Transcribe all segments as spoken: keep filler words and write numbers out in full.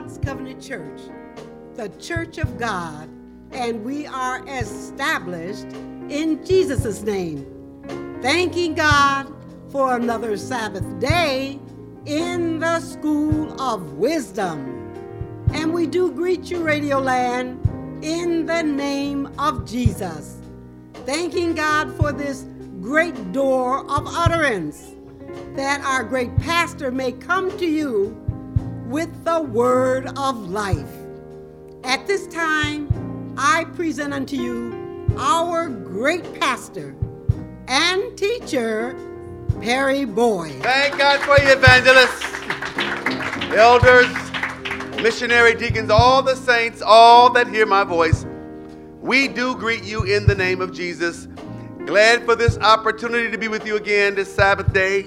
God's Covenant Church, the Church of God, and we are established in Jesus' name. Thanking God for another Sabbath day in the School of Wisdom. And we do greet you, Radio Land, in the name of Jesus. Thanking God for this great door of utterance, that our great pastor may come to you with the word of life. At this time, I present unto you our great pastor and teacher, Perry Boyd. Thank God for you, evangelists, elders, missionary deacons, all the saints, all that hear my voice. We do greet you in the name of Jesus. Glad for this opportunity to be with you again this Sabbath day.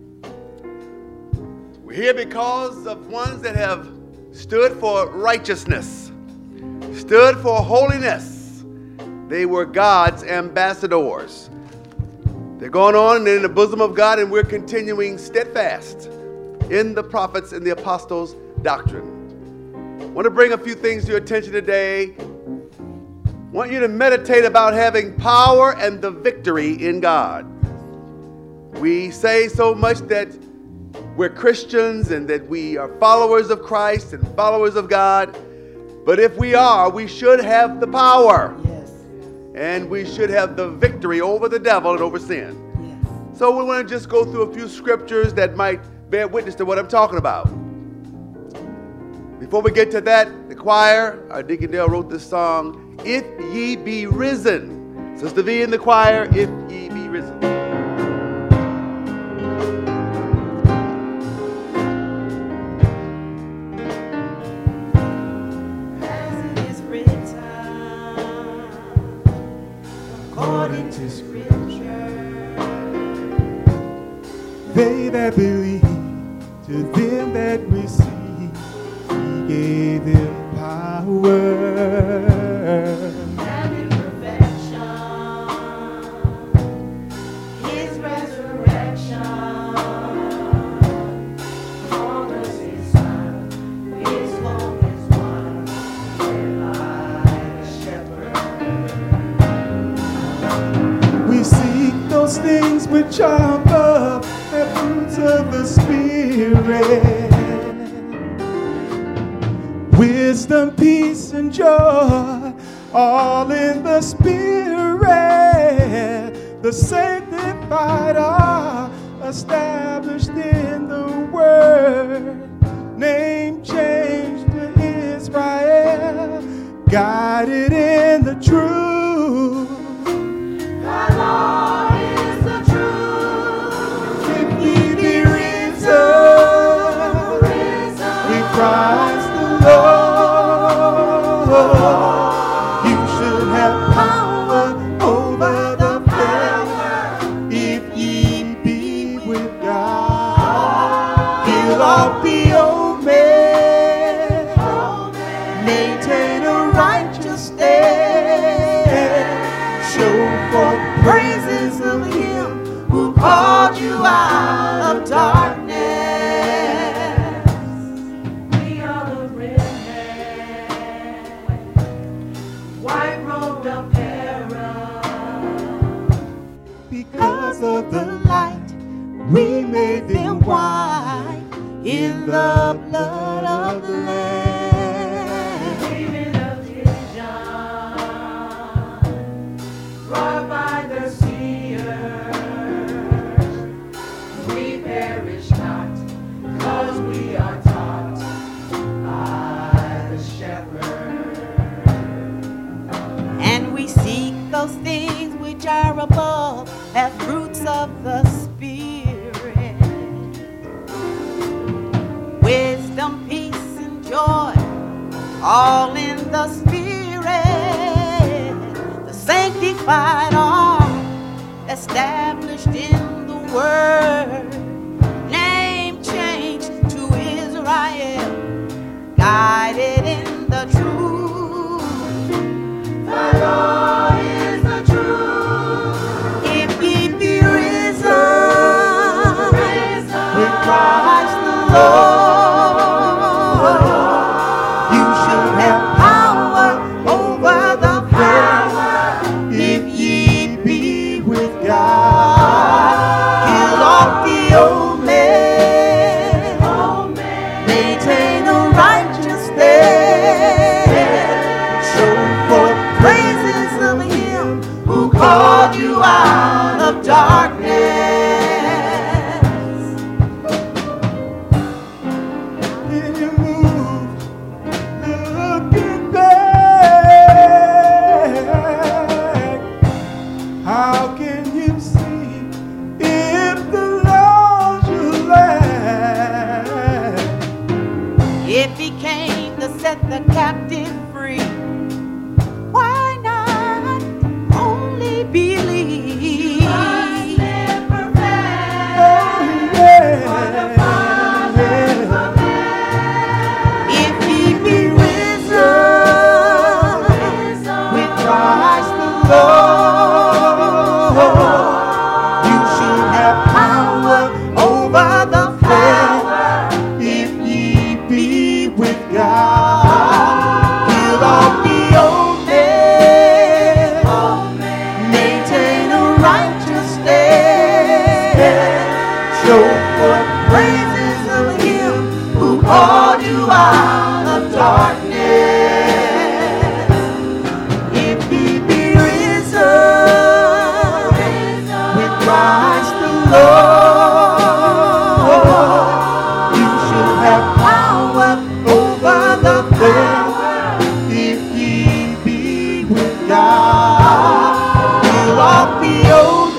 We're here because of ones that have stood for righteousness, stood for holiness. They were God's ambassadors. They're going on and they're in the bosom of God, and we're continuing steadfast in the prophets and the apostles' doctrine. I want to bring a few things to your attention today. I want you to meditate about having power and the victory in God. We say so much that we're Christians and that we are followers of Christ and followers of God. But if we are, we should have the power. Yes. And we should have the victory over the devil and over sin. Yes. So we want to just go through a few scriptures that might bear witness to what I'm talking about. Before we get to that, the choir, our Deacon Dale wrote this song, If Ye Be Risen. Sister V in the choir, If Ye Be Risen. As it is written, according to Scripture, They that believe, to them that receive, He gave them power. and in perfection, His resurrection, long as His Son, His longest one, led by the shepherd. We seek those things which are above, the fruits of the Spirit. Wisdom, peace, and joy, all in the Spirit. The sanctified are established in the Word. Name changed to Israel, guided in the truth. The Lord is the truth. If ye be risen with Christ the Lord, you should have power over the devil. If ye be with God, kill off the old man, maintain a righteous stand, show forth praises of Him who called you out of darkness. We are the remnant, white robed apparel. Because of the light, we made them white in the blood of the Lamb. Dreaming of vision, brought by the seers. We perish not, 'cause we are taught by the shepherd. And we seek those things which are above, as fruits of the Spirit. Wisdom, peace, and joy, all in the Spirit. The sanctified are established in the Word. Name changed to Israel, guided in the truth. The Lord is the truth. If ye be risen Risen with Christ the Lord, If he came to set the captive free, why not only believe? Christ never fails. Oh, yeah. For the Father of man. If he be risen with Christ the Lord, You should have power over the flesh if ye be with God. Kill off the old man, maintain a righteous stand. Show forth praises of Him who called you out of darkness. If He be risen with Christ the Lord, you should have power over the flesh if ye be with God. Kill off the old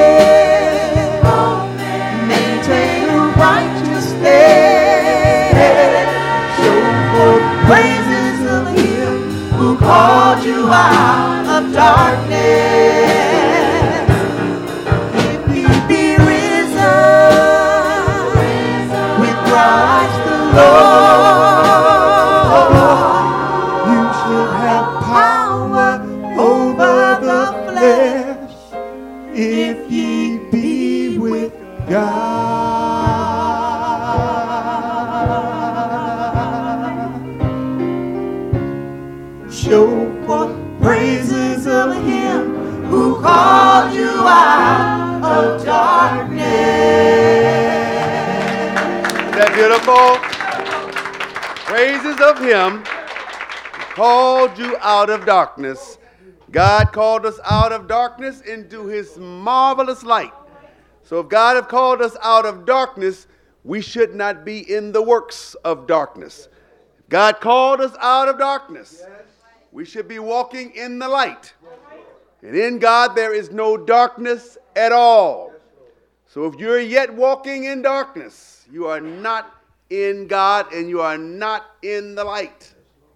man, maintain a righteous stand. Show forth praises of Him who called you out of darkness. If He be risen with Christ the Lord, you should have power over the flesh if ye be with God. Show forth praises of Him who called you out of darkness. Isn't that beautiful? Praises of Him who called you out of darkness. God called us out of darkness into His marvelous light. So if God have called us out of darkness, we should not be in the works of darkness. If God called us out of darkness, we should be walking in the light. And in God there is no darkness at all. So if you're yet walking in darkness, you are not in God and you are not in the light.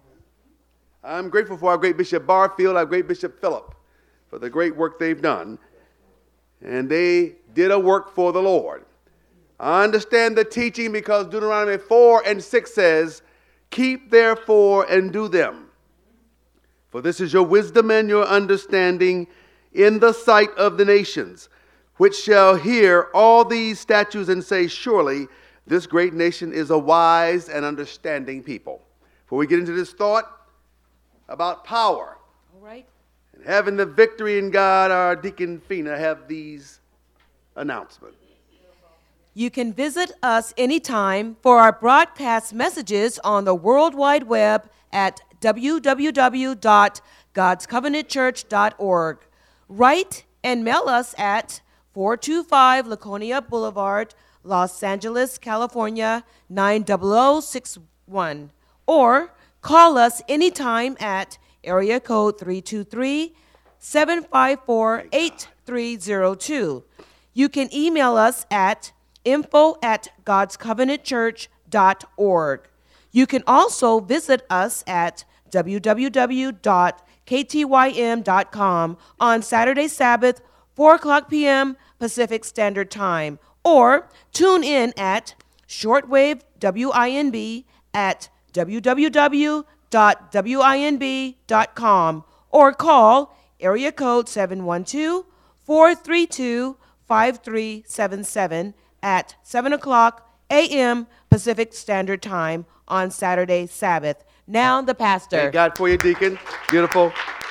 I'm grateful for our great Bishop Barfield, our great Bishop Philip, for the great work they've done. And they did a work for the Lord. I understand the teaching because Deuteronomy four and six says, keep therefore and do them. For this is your wisdom and your understanding in the sight of the nations, which shall hear all these statutes and say, surely this great nation is a wise and understanding people. Before we get into this thought about power all right. and having the victory in God, our Deacon Fina have these announcements. You can visit us anytime for our broadcast messages on the World Wide Web at w w w dot gods covenant church dot org. Write and mail us at four two five Laconia Boulevard, Los Angeles, California, nine zero zero six one. Or call us anytime at area code three two three, seven five four, eight three zero two. You can email us at info at gods covenant church dot org. You can also visit us at w w w dot k t y m dot com on Saturday Sabbath, four o'clock p.m. Pacific Standard Time, or tune in at shortwave W I N B at w w w dot winb dot com, or call area code seven one two, four three two, five three seven seven at seven o'clock a.m. Pacific Standard Time on Saturday Sabbath. Now the pastor. Thank God for you, Deacon. Beautiful.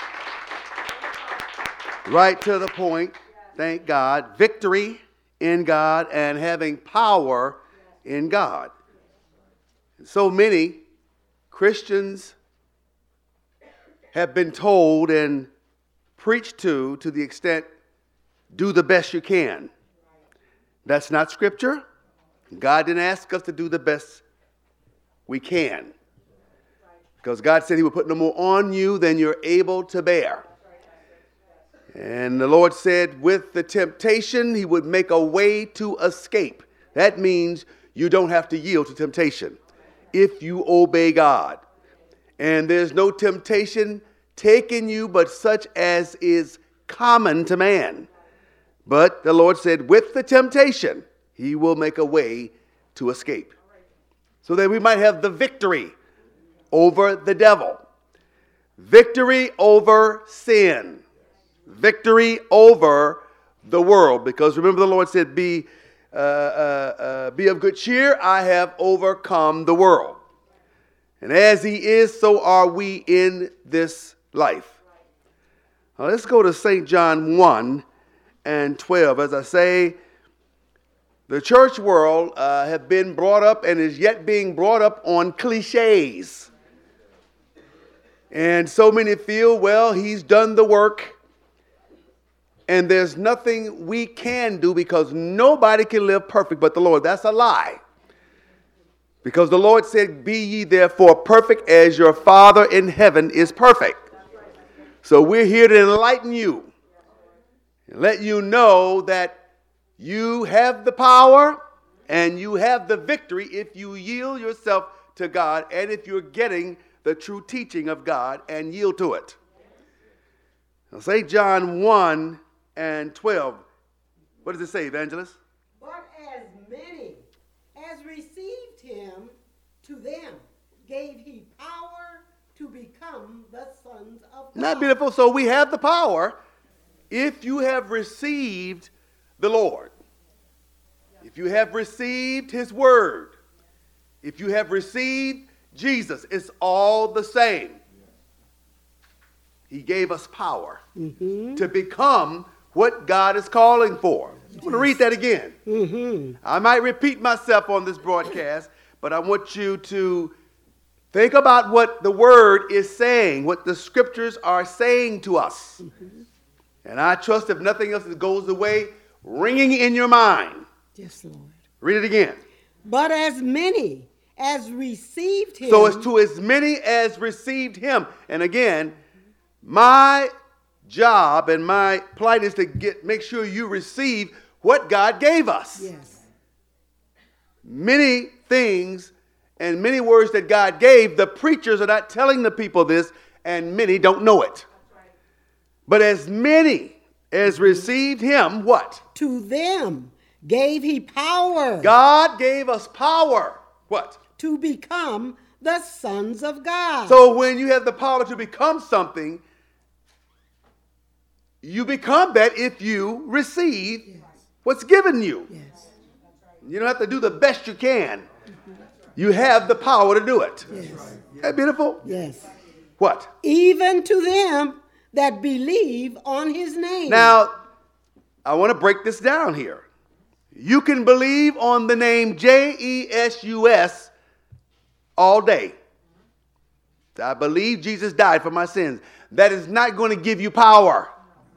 Right to the point. Thank God. Victory in God and having power in God. So many Christians have been told and preached to to the extent, do the best you can. That's not scripture. God didn't ask us to do the best we can. Because God said He would put no more on you than you're able to bear. And the Lord said with the temptation, He would make a way to escape. That means you don't have to yield to temptation. if you obey God. And there's no temptation taken you but such as is common to man. But the Lord said, with the temptation, he will make a way to escape. So that we might have the victory over the devil. Victory over sin. Victory over the world. Because remember the Lord said, be, uh, uh, uh, be of good cheer, I have overcome the world. And as he is, so are we in this life. Now let's go to Saint John one and twelve. As I say, the church world uh, have been brought up and is yet being brought up on cliches. And so many feel, well, he's done the work and there's nothing we can do because nobody can live perfect but the Lord. That's a lie. Because the Lord said, be ye therefore perfect as your Father in heaven is perfect. So we're here to enlighten you and let you know that you have the power and you have the victory if you yield yourself to God and if you're getting the true teaching of God and yield to it. Now, Saint John one and twelve. What does it say, Evangelist? But as many as received him, to them gave he power to become the sons of God. Isn't that beautiful? So we have the power if you have received the Lord. If you have received his word. If you have received Jesus, it's all the same. He gave us power mm-hmm. to become what God is calling for. I want to read that again. Mm-hmm. I might repeat myself on this broadcast, but I want you to think about what the word is saying, what the scriptures are saying to us. Mm-hmm. And I trust if nothing else, it goes away ringing in your mind. Yes, Lord. Read it again. But as many as received him. So it's to as many as received him. And again, my job and my plight is to get make sure you receive what God gave us. Yes. Many things and many words that God gave, the preachers are not telling the people this, and many don't know it. But as many as received him, what? To them gave he power. God gave us power. What? To become the sons of God. So when you have the power to become something, you become that if you receive yes. what's given you. Yes. You don't have to do the best you can. Mm-hmm. You have the power to do it. Yes. Isn't that beautiful? Yes. What? Even to them that believe on his name. Now, I want to break this down here. You can believe on the name J E S U S all day. I believe Jesus died for my sins. That is not going to give you power.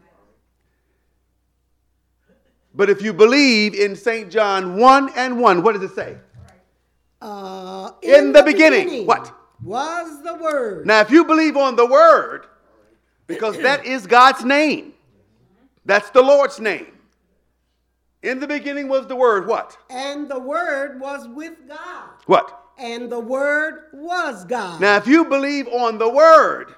But if you believe in Saint John one and one, what does it say? Uh, in, in the, the beginning, beginning, what? Was the Word. Now, if you believe on the Word, because that is God's name. That's the Lord's name. In the beginning was the Word, what? And the Word was with God. What? And the Word was God. Now, if you believe on the Word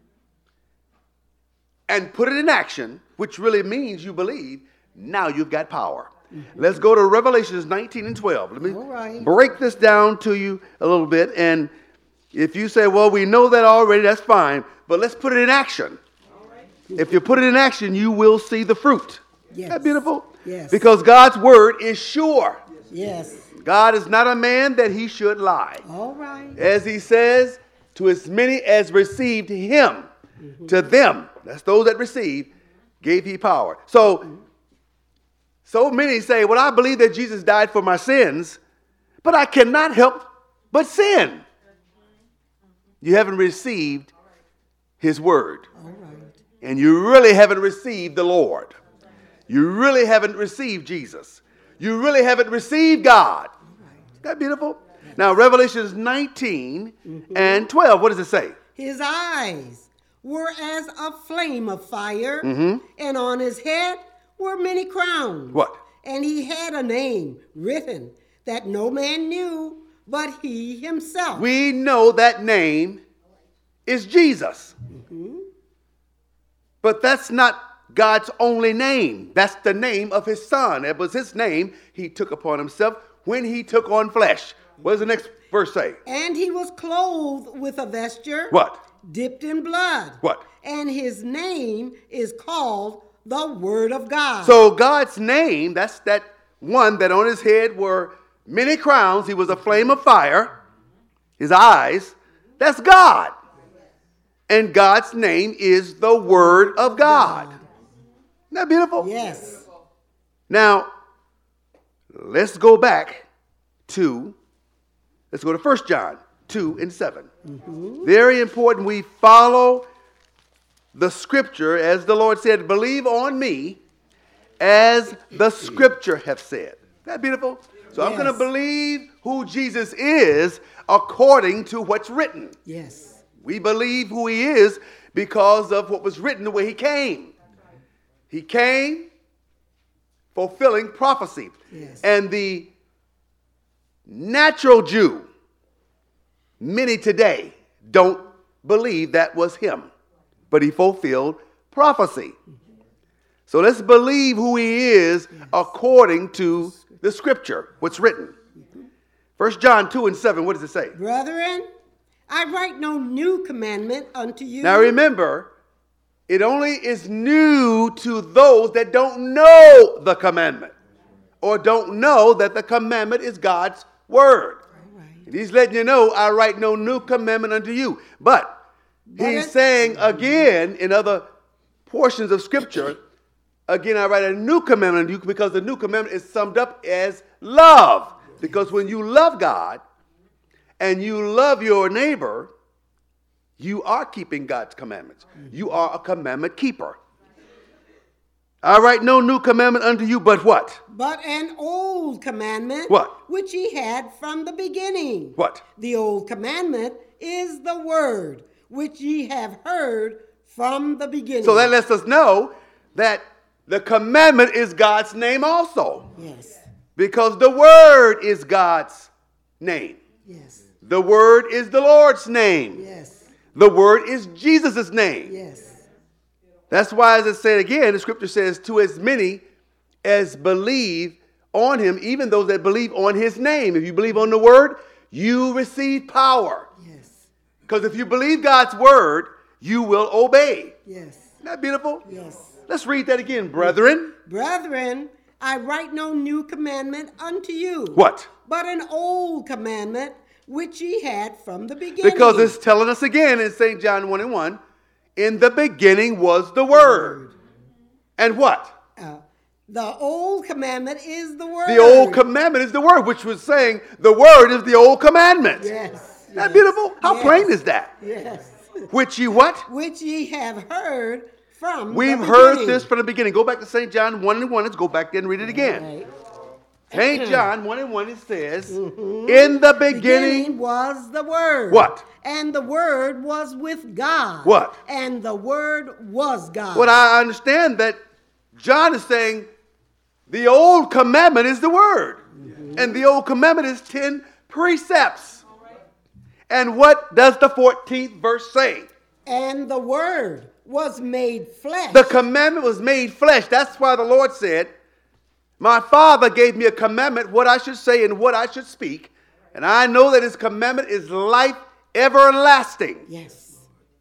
and put it in action, which really means you believe, now you've got power. Mm-hmm. Let's go to Revelations nineteen and twelve. Let me All right. break this down to you a little bit. And if you say, well, we know that already, that's fine. But let's put it in action. All right. If you put it in action, you will see the fruit. Yes. Isn't that beautiful? Yes. Because God's word is sure. Yes. God is not a man that he should lie. All right. As he says, to as many as received him, mm-hmm. to them, that's those that receive, gave he power. So, mm-hmm. so many say, well, I believe that Jesus died for my sins, but I cannot help but sin. You haven't received his word. All right. And you really haven't received the Lord. You really haven't received Jesus. You really haven't received God. Isn't that beautiful? Yes. Now, Revelations nineteen mm-hmm. and twelve, what does it say? His eyes were as a flame of fire, mm-hmm. and on his head were many crowns. What? And he had a name written that no man knew but he himself. We know that name is Jesus. But that's not God's only name. That's the name of his son. It was his name he took upon himself when he took on flesh. What does the next verse say? And he was clothed with a vesture. What? Dipped in blood. What? And his name is called the Word of God. So God's name, that's that one that on his head were many crowns. He was a flame of fire. His eyes, that's God. And God's name is the Word of God. Isn't that beautiful? Yes. Now, let's go back to, let's go to First John two and seven. Mm-hmm. Very important we follow the scripture as the Lord said, believe on me as the scripture hath said. Isn't that beautiful? So yes. I'm going to believe who Jesus is according to what's written. Yes. We believe who he is because of what was written the way he came. He came fulfilling prophecy. Yes. And the natural Jew, many today don't believe that was him, but he fulfilled prophecy. So let's believe who he is yes. according to the scripture, what's written. First John two and seven, what does it say? Brethren, I write no new commandment unto you. Now remember, it only is new to those that don't know the commandment or don't know that the commandment is God's word. Right. And he's letting you know, I write no new commandment unto you. But he's But saying again in other portions of scripture, again, I write a new commandment unto you because the new commandment is summed up as love. Because when you love God, and you love your neighbor, you are keeping God's commandments. You are a commandment keeper. I write no new commandment unto you, but what? But an old commandment. What? Which ye had from the beginning. What? The old commandment is the word, which ye have heard from the beginning. So that lets us know that the commandment is God's name also. Yes. Because the word is God's name. Yes. The word is the Lord's name. Yes. The word is Jesus' name. Yes. That's why, as it said again, the scripture says, to as many as believe on him, even those that believe on his name. If you believe on the word, you receive power. Yes. Because if you believe God's word, you will obey. Yes. Isn't that beautiful? Yes. Let's read that again, brethren. Brethren, I write no new commandment unto you. What? But an old commandment which ye had from the beginning. Because it's telling us again in Saint John one and one, in the beginning was the word. And what? Uh, the old commandment is the word. The old commandment is the word, which was saying the word is the old commandment. Yes. Isn't that yes, beautiful? How yes, plain is that? Yes. Which ye what? Which ye have heard from We've the heard beginning. this from the beginning. Go back to Saint John one and one. Let's go back there and read it again. Right. Saint John one and one, it says, mm-hmm. in the beginning, beginning was the word. What? And the word was with God. What? And the word was God. What I understand that John is saying the old commandment is the word. Mm-hmm. And the old commandment is ten precepts. And what does the fourteenth verse say? And the word was made flesh. The commandment was made flesh. That's why the Lord said, my Father gave me a commandment, what I should say and what I should speak. And I know that his commandment is life everlasting. Yes.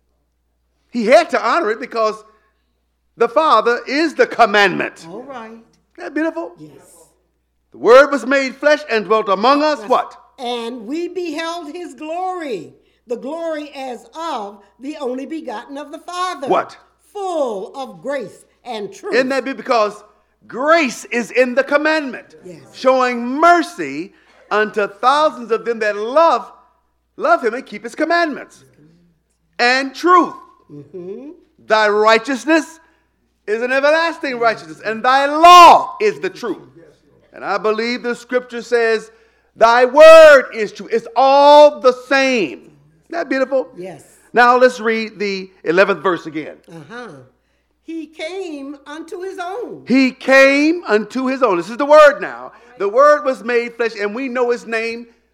He had to honor it because the Father is the commandment. All right. Isn't that beautiful? Yes. The word was made flesh and dwelt among us. What? And we beheld his glory, the glory as of the only begotten of the Father. What? Full of grace and truth. Isn't that because grace is in the commandment, yes. showing mercy unto thousands of them that love, love him and keep his commandments. And truth. Mm-hmm. Thy righteousness is an everlasting righteousness, and thy law is the truth. And I believe the scripture says, thy word is true. It's all the same. Isn't that beautiful? Yes. Now let's read the eleventh verse again. Uh-huh. He came unto his own. He came unto his own. This is the word now. The word was made flesh, and we know his name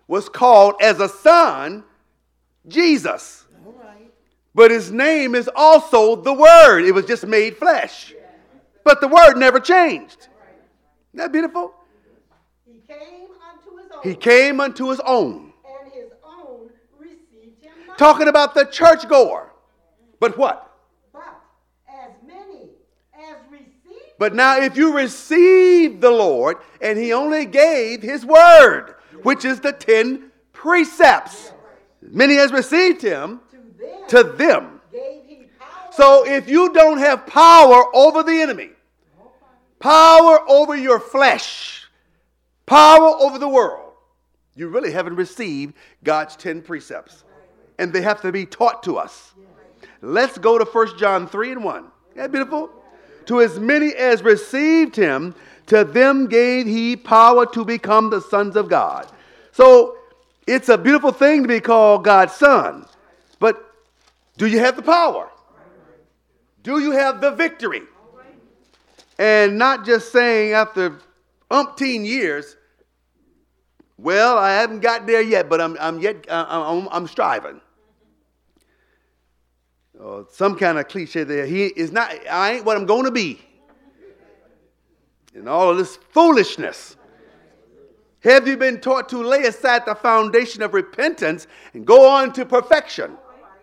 was called as a son Jesus. All right. But his name is also the Word. It was just made flesh. But the Word never changed. Isn't that beautiful? He came unto his own. He came unto his own. And his own received him not. Talking about the churchgoer. But what? But as many as received. But now if you receive the Lord, and he only gave his word, which is the ten precepts. Many as received him, To them, to them. gave he power. So if you don't have power over the enemy, power over your flesh, power over the world, you really haven't received God's ten precepts. And they have to be taught to us. Let's go to First John three and one. Isn't that beautiful? To as many as received him, to them gave he power to become the sons of God. So it's a beautiful thing to be called God's son. But do you have the power? Do you have the victory? And not just saying after umpteen years, well, I haven't got there yet, but I'm, I'm yet uh, I'm, I'm striving. Or some kind of cliche there. He is not. I ain't what I'm going to be. And all of this foolishness. Have you been taught to lay aside the foundation of repentance and go on to perfection?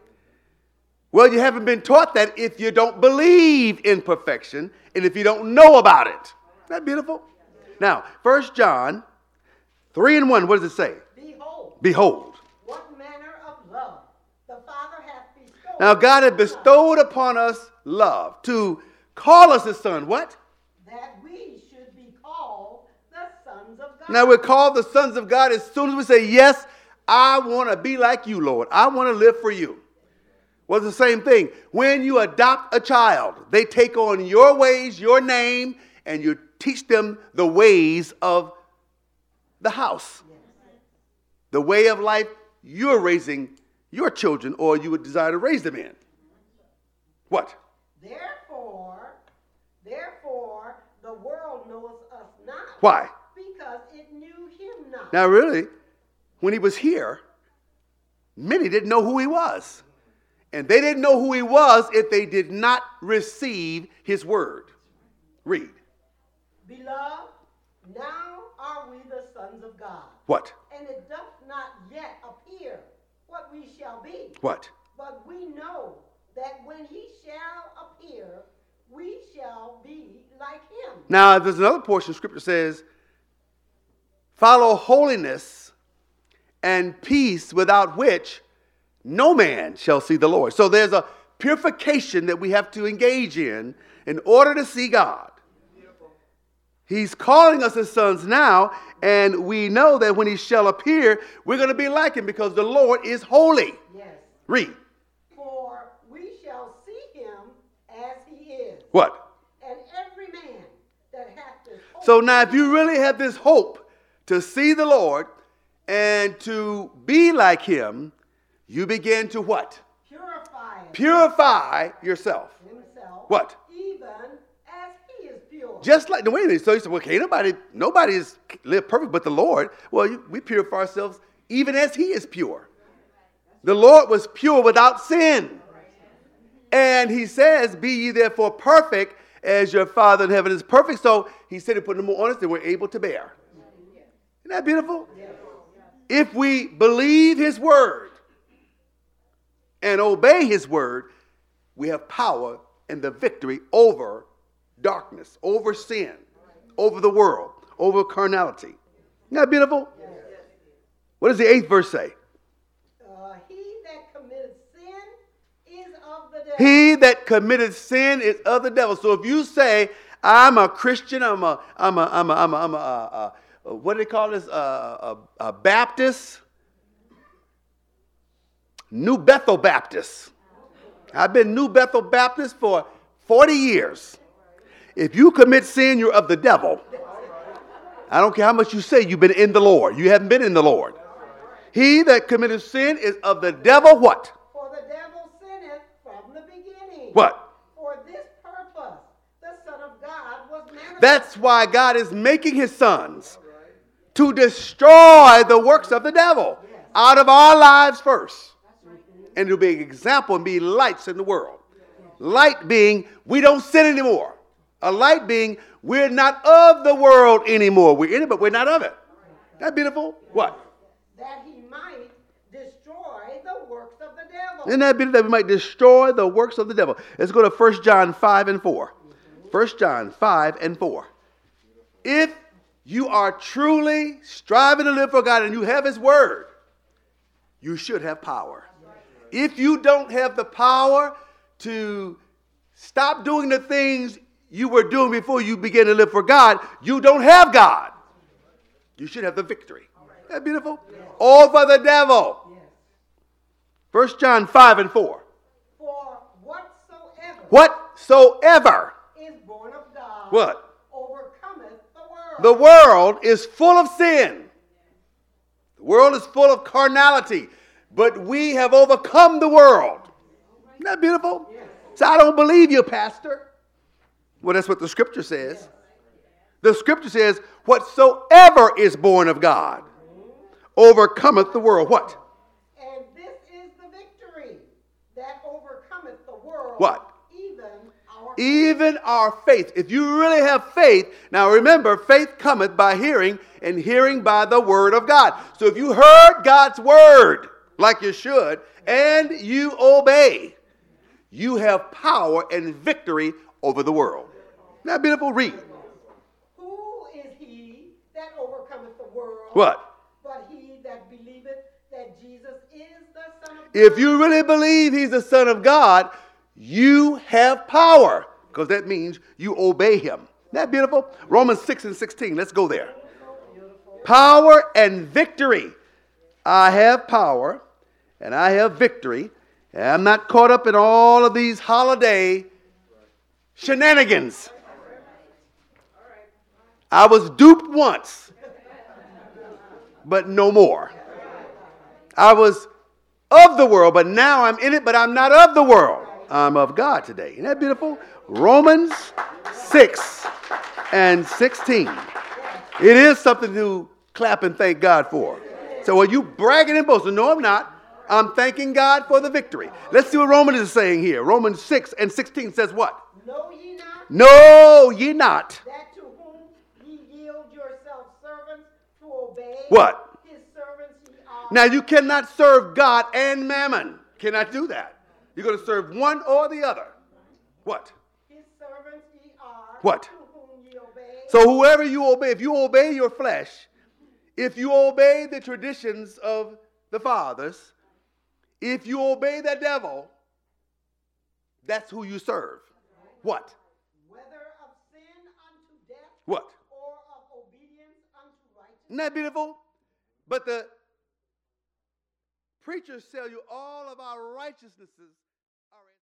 Well, you haven't been taught that if you don't believe in perfection and if you don't know about it. Isn't that beautiful? Now, First John three and one, what does it say? Behold, Behold. what manner of love the Father hath bestowed. Now, God had bestowed upon us love to call us his son. What? That we should be called the sons of God. Now, we're called the sons of God as soon as we say, yes, I want to be like you, Lord. I want to live for you. Well, it's the same thing. When you adopt a child, they take on your ways, your name, and you teach them the ways of the house. The way of life you're raising your children or you would desire to raise them in. What? Therefore, therefore, the world knoweth us not. Why? Because it knew him not. Now, really, when he was here, many didn't know who he was. And they didn't know who he was if they did not receive his word. Read. Beloved, now are we the sons of God. What? And it doth not yet appear what we shall be. What? But we know that when he shall appear, we shall be like him. Now, there's another portion of scripture that says, follow holiness and peace without which no man shall see the Lord. So there's a purification that we have to engage in in order to see God. He's calling us his sons now, and we know that when he shall appear, we're going to be like him because the Lord is holy. Yes. Read. For we shall see him as he is. What? And every man that hath this hope. So now if you really have this hope to see the Lord and to be like him, you begin to what? Purify Purify yourself. himself. What? Even as he is pure. Just like, no, wait a minute. So you say, well, okay, nobody, nobody is live perfect but the Lord. Well, you, we purify ourselves even as he is pure. The Lord was pure without sin. And he says, be ye therefore perfect as your Father in heaven is perfect. So he said he put them more on us than we're able to bear. Isn't that beautiful? If we believe his word and obey his word, we have power and the victory over darkness, over sin, over the world, over carnality. Isn't that beautiful? What does the eighth verse say? Uh, he that committed sin is of the devil. He that committed sin is of the devil. So if you say, I'm a Christian, I'm a, I'm a, I'm a, I'm a, I'm a, uh, uh, what do they call this? Uh, a, a Baptist? New Bethel Baptist. I've been New Bethel Baptist for forty years. If you commit sin, you're of the devil. I don't care how much you say you've been in the Lord. You haven't been in the Lord. He that committed sin is of the devil what? For the devil sinneth from the beginning. What? For this purpose the Son of God was manifested. That's why God is making his sons to destroy the works of the devil out of our lives first. And to be an example and be lights in the world. Light being, we don't sin anymore. A light being, we're not of the world anymore. We're in it, but we're not of it. That beautiful? What? That he might destroy the works of the devil. Isn't that beautiful? That we might destroy the works of the devil. Let's go to First John five and four. First John five and four. If you are truly striving to live for God and you have his word, you should have power. If you don't have the power to stop doing the things you were doing before you began to live for God, you don't have God. You should have the victory. Isn't that beautiful? Over the devil. First John five and four. For whatsoever Whatsoever. is born of God What? overcometh the world. The world is full of sin. The world is full of carnality. But we have overcome the world. Isn't that beautiful? So I don't believe you, Pastor. Well, that's what the scripture says. The scripture says, whatsoever is born of God overcometh the world. What? And this is the victory that overcometh the world. What? Even our Even our faith. If you really have faith, now remember, faith cometh by hearing, and hearing by the word of God. So if you heard God's word like you should, and you obey, you have power and victory over the world. Isn't that beautiful? Read. Who is he that overcometh the world? What? But he that believeth that Jesus is the Son of God. If you really believe he's the Son of God, you have power, because that means you obey him. Isn't that beautiful? Romans six and sixteen. Let's go there. Power and victory. I have power and I have victory. And I'm not caught up in all of these holiday shenanigans. I was duped once, but no more. I was of the world, but now I'm in it, but I'm not of the world. I'm of God today. Isn't that beautiful? Romans six and sixteen. It is something to clap and thank God for. So are you bragging and boasting? No, I'm not. I'm thanking God for the victory. Let's see what Romans is saying here. Romans six and sixteen says what? Know ye not Know ye not. that to whom ye yield yourselves servants to obey? What? His servants ye are. Now you cannot serve God and mammon. Cannot do that. You're going to serve one or the other. What? His servants ye are. What? To whom ye obey. So whoever you obey, if you obey your flesh, if you obey the traditions of the fathers, if you obey the devil, that's who you serve. What? Whether of sin unto death What? or of obedience unto righteousness. Isn't that beautiful? But the preachers tell you all of our righteousnesses